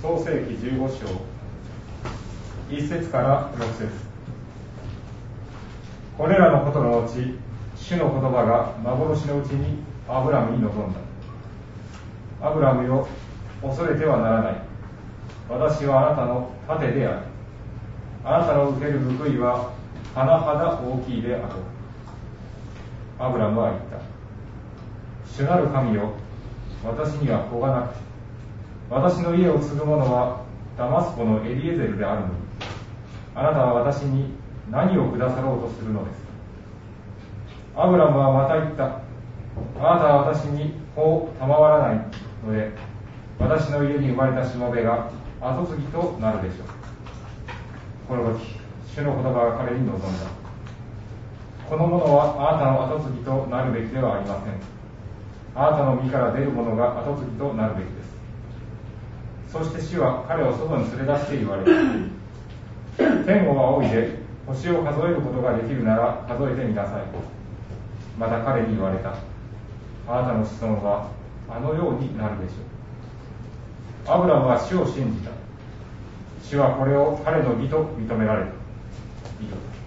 創世記15章1節から6節。これらのことの後、主の言葉が幻のうちにアブラムに臨んだ。アブラムよ、恐れてはならない。私はあなたの盾である。あなたの受ける報いは甚だ大きいであろう。アブラムは言った。主なる神よ、私には子がなく、私の家を継ぐ者はダマスコのエリエゼルであるのに、あなたは私に何をくださろうとするのですか。アブラムはまた言った。あなたは私に子を賜らないので、私の家に生まれたしもべが跡継ぎとなるでしょう。この時、主の言葉が彼に臨んだ。この者はあなたの跡継ぎとなるべきではありません。あなたの身から出る者が跡継ぎとなるべきです。そして主は彼を外に連れ出して言われた。天を仰いで星を数えることができるなら数えてみなさい。また彼に言われた。あなたの子孫はあのようになるでしょう。アブラムは主を信じた。主はこれを彼の義と認められた。以上です。